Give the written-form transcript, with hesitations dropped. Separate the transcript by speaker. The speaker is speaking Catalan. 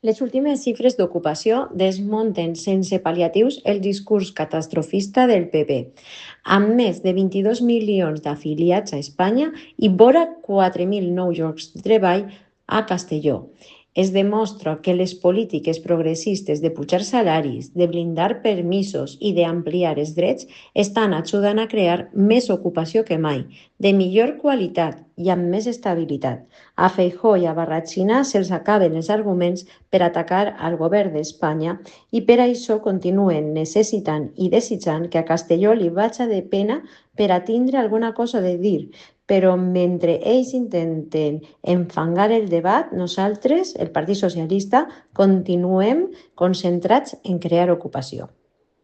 Speaker 1: Les últimes xifres d'ocupació desmunten sense pal·liatius el discurs catastrofista del PP, amb més de 22 milions d'afiliats a Espanya i vora 4.000 nous llocs de treball a Castelló. Es demostra que les polítiques progressistes de pujar salaris, de blindar permisos i d'ampliar els drets estan ajudant a crear més ocupació que mai, de millor qualitat i amb més estabilitat. A Feijóo i a Barratxina se'ls acaben els arguments per atacar al govern d'Espanya i per això continuen necessitant i desitjant que a Castelló li vagi de pena per a tindre alguna cosa de dir. Però mentre ells intenten enfangar el debat, nosaltres, el Partit Socialista, continuem concentrats en crear ocupació.